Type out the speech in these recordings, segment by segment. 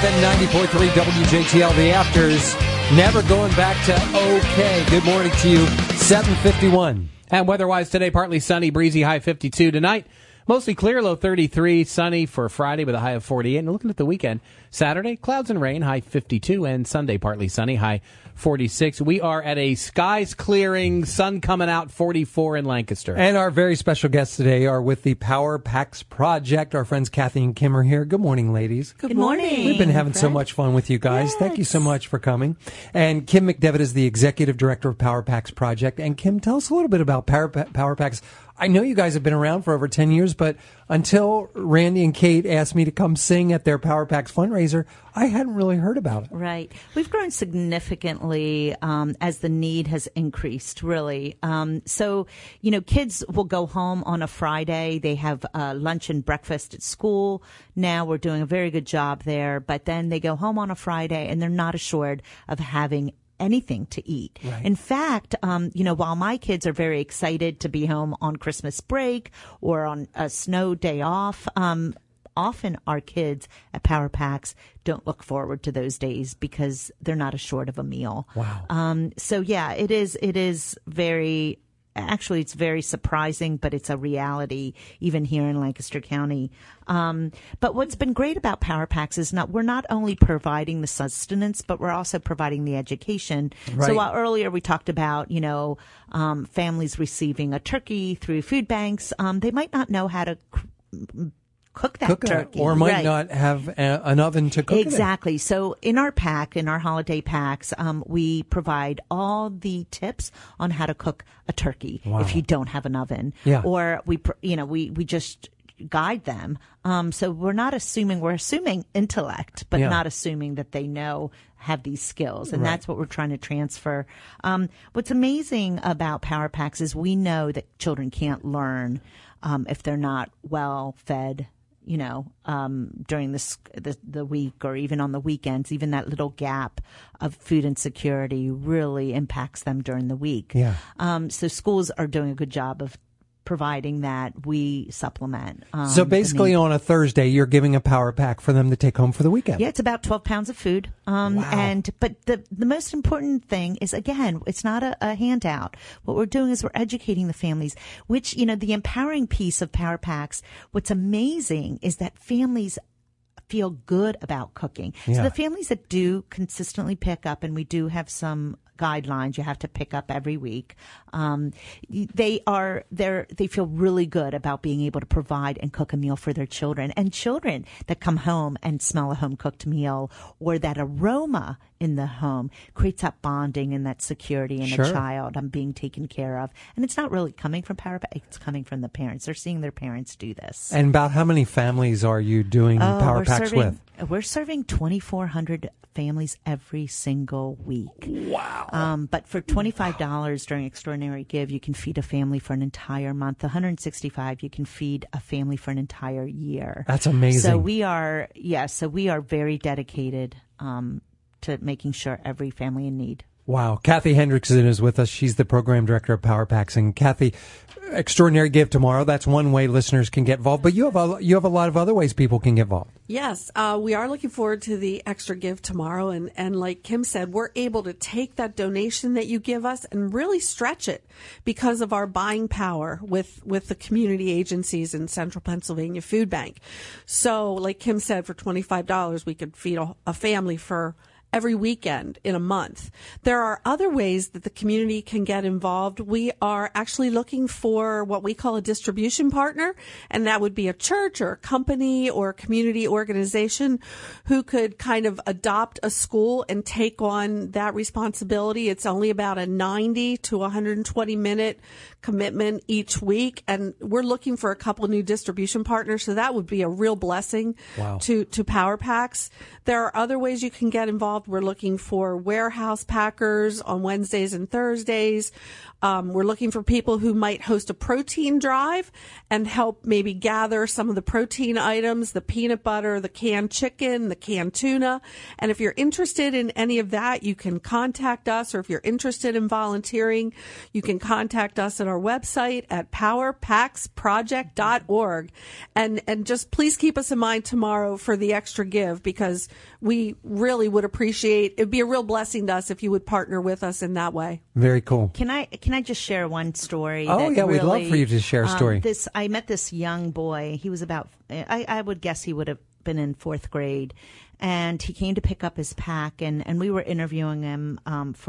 FM 90.3 WJTL, the afters, never going back to okay. Good morning to you, 7:51. And weather-wise today, partly sunny, breezy, high 52. Tonight, mostly clear, low 33, sunny for Friday with a high of 48. And looking at the weekend, Saturday, clouds and rain, high 52, and Sunday, partly sunny, high 46. We are at a skies clearing, sun coming out, 44 in Lancaster. And our very special guests today are with the Power Packs Project. Our friends Kathy and Kim are here. Good morning, ladies. Good morning. We've been having so much fun with you guys. Yes. Thank you so much for coming. And Kim McDevitt is the Executive Director of Power Packs Project. And Kim, tell us a little bit about Power Packs. I know you guys have been around for over 10 years, but until Randy and Kate asked me to come sing at their Power Packs fundraiser, I hadn't really heard about it. Right. We've grown significantly as the need has increased, really. So, kids will go home on a Friday. They have lunch and breakfast at school. Now we're doing a very good job there. But then they go home on a Friday and they're not assured of having anything to eat. Right. In fact, while my kids are very excited to be home on Christmas break or on a snow day off, often our kids at Power Packs don't look forward to those days because they're not assured of a meal. Wow. So yeah, it is very, actually it's very surprising, but it's a reality even here in Lancaster County. But what's been great about Power Packs is we're not only providing the sustenance, but we're also providing the education. Right. So while earlier we talked about, families receiving a turkey through food banks, they might not know how to cook that turkey. Or might right. not have an oven to cook exactly. It in. So in our holiday packs, we provide all the tips on how to cook a turkey if you don't have an oven. Yeah. Or we just guide them. So we're assuming intellect, but not assuming that they have these skills. And that's what we're trying to transfer. What's amazing about Power Packs is we know that children can't learn if they're not well fed, during the week or even on the weekends. Even that little gap of food insecurity really impacts them during the week. Yeah. So schools are doing a good job of providing that. We supplement. So basically on a Thursday, you're giving a power pack for them to take home for the weekend. Yeah, it's about 12 pounds of food. Wow. But the most important thing is, again, it's not a handout. What we're doing is we're educating the families, which, the empowering piece of Power Packs. What's amazing is that families feel good about cooking. Yeah. So the families that do consistently pick up, and we do have some guidelines you have to pick up every week. They feel really good about being able to provide and cook a meal for their children. And children that come home and smell a home cooked meal, or that aroma in the home, creates that bonding and that security in a child. I'm being taken care of. And it's not really coming from Power Pack, it's coming from the parents. They're seeing their parents do this. And about how many families are you doing Power Packs with? We're serving 2,400 families every single week. Wow. But for $25 during Extraordinary Give, you can feed a family for an entire month. $165, you can feed a family for an entire year. That's amazing. So we are very dedicated to making sure every family in need. Wow. Kathy Hendrickson is with us. She's the program director of Power Packs. And Kathy, Extraordinary Give tomorrow. That's one way listeners can get involved. But you have a lot of other ways people can get involved. Yes, we are looking forward to the Extra Give tomorrow. And like Kim said, we're able to take that donation that you give us and really stretch it because of our buying power with the community agencies in Central Pennsylvania Food Bank. So like Kim said, for $25, we could feed a family for every weekend in a month. There are other ways that the community can get involved. We are actually looking for what we call a distribution partner, and that would be a church or a company or a community organization who could kind of adopt a school and take on that responsibility. It's only about a 90 to 120 minute commitment each week, and we're looking for a couple new distribution partners, so that would be a real blessing to Power Packs. There are other ways you can get involved involved. We're looking for warehouse packers on Wednesdays and Thursdays. We're looking for people who might host a protein drive and help maybe gather some of the protein items, the peanut butter, the canned chicken, the canned tuna. And if you're interested in any of that, you can contact us, or if you're interested in volunteering, you can contact us at our website at powerpacksproject.org. And just please keep us in mind tomorrow for the extra give, because we really would appreciate, it'd be a real blessing to us if you would partner with us in that way. Very cool. Can I just share one story? Oh, yeah, we'd love for you to share a story. I met this young boy. He was about, I would guess he would have been in 4th grade. And he came to pick up his pack, and we were interviewing him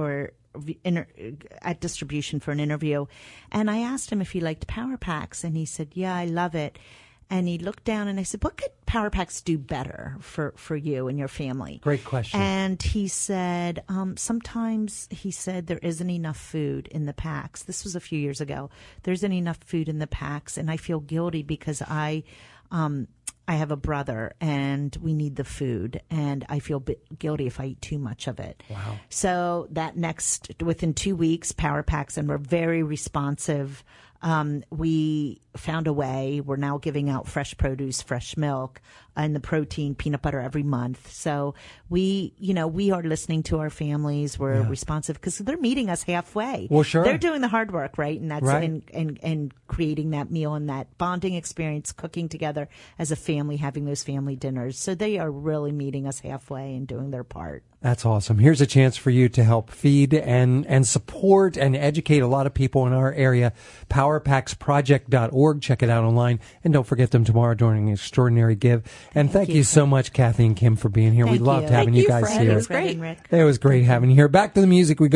at distribution for an interview. And I asked him if he liked Power Packs, and he said, yeah, I love it. And he looked down, and I said, what could Power Packs do better for you and your family? Great question. And he said, sometimes, he said, there isn't enough food in the packs. This was a few years ago. There isn't enough food in the packs, and I feel guilty because I have a brother, and we need the food, and I feel guilty if I eat too much of it. Wow. So within 2 weeks, Power Packs, and we're very responsive. We found a way. We're now giving out fresh produce, fresh milk, and the protein, peanut butter every month. So we are listening to our families. We're responsive because they're meeting us halfway. Well, sure. They're doing the hard work, right? And that's right. and creating that meal and that bonding experience, cooking together as a family, having those family dinners. So they are really meeting us halfway and doing their part. That's awesome. Here's a chance for you to help feed and support and educate a lot of people in our area. PowerPacksProject.org. Check it out online. And don't forget them tomorrow during Extraordinary Give. And thank you so much, Kathy and Kim, for being here. We loved having you guys here. It was great. It was great having you here. Back to the music we go.